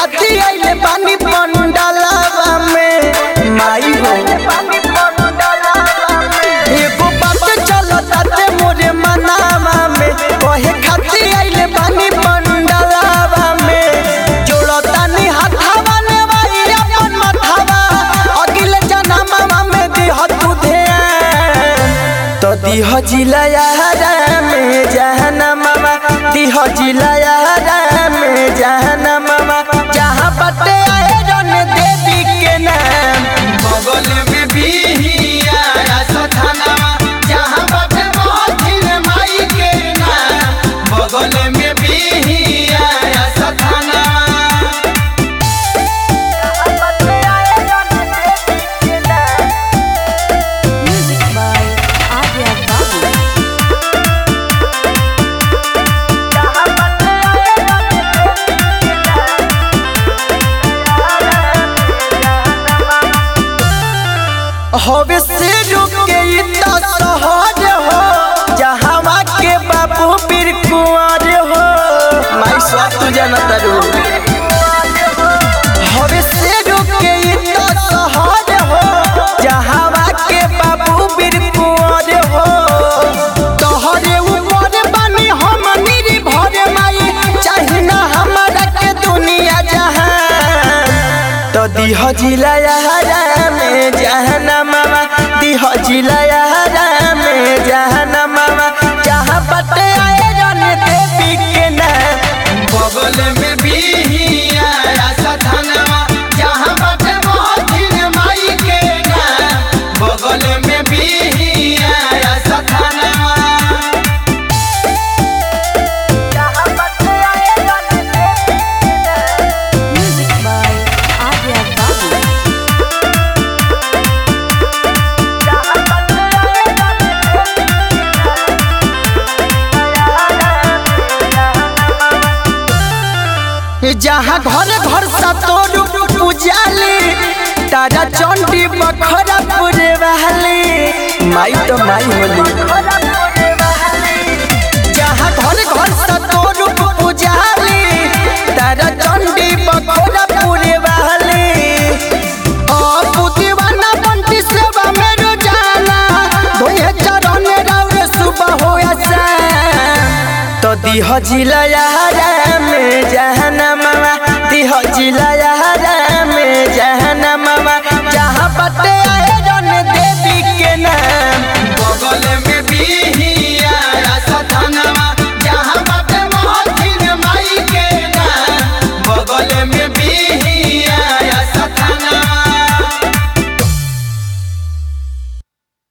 खाती आइले पानी पंडालवा में माई हो एगो बात चलो ताते मोरे मनावा में कहे खाती आइले पानी पंडालवा में जोड़ो तानी हाथावा ने भाई अपन माथावा अगले जन्मवा में दिह तू ध्यान तो दिह जिलाया में जहन्नमवा दिह जिलाया में जहन्नमवा जहाँ बटे आए रन देवी के नाम बगल में बिहिया सथनवा जहाँ बटे मोहथिन माई के नाम बगल में बिहिया सथनवा हवे से रुके इतना सहज हो जहाँ के बाबू पीर कुंवर हो माई स्वाद तू जानता रू हवे से रुके इतना सहज हो जहाँ के बाबू पीर कुंवर हो तोहरे ऊपर बनी हम निर्भर माई चाहे ना हमारा के दुनिया जहान तो दिह जिलाया में जहन्नमवा दिह जिलाया में जहन्नमवा जहाँ बटे आए रन देवी के नाम बगल में बिहिया सथनवा जहाँ बटे मोहथिन माई के नाम बगल में बिहिया सथनवा जहाँ घर घर सतोरु पूजाली तारा चंडी बखरा पूरे वाली माई तो माई होली जहाँ घर घर सतोरु पूजाली तारा चंडी बखरा पूरे वाली ओ दीवाना बंटी सेवा में रोजाना धोए चरण राउरे सुबह हो शाम तो दिह जिलाया में जहन्नमवा दिह जिलाया में जहन्नमवा।